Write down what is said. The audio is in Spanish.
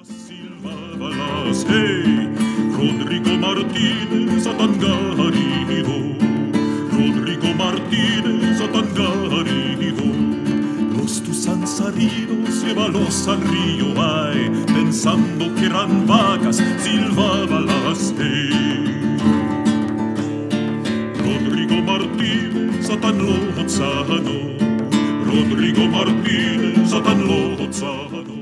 Silvábalas, hey, Rodrigo Martínez Atangarido, Rodrigo Martínez Atangarido. Los tus han salido, llévalos al río, ay, pensando que eran vacas, silvábalas, hey. Rodrigo Martínez Atanlozano, Rodrigo Martínez Atanlozano.